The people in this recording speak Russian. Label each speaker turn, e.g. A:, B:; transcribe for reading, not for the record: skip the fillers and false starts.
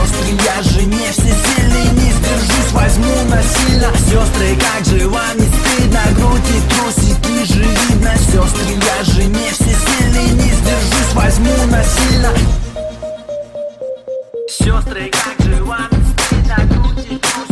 A: Сестры, я же не всесильный, не сдержусь, возьму насильно. Сестры, как же вам не стыдно, грудь и трусики же видно. Сестры, я же не всесильный, не сдержусь, возьму насильно. Сестры, как же вам не стыдно, грудь и трусики.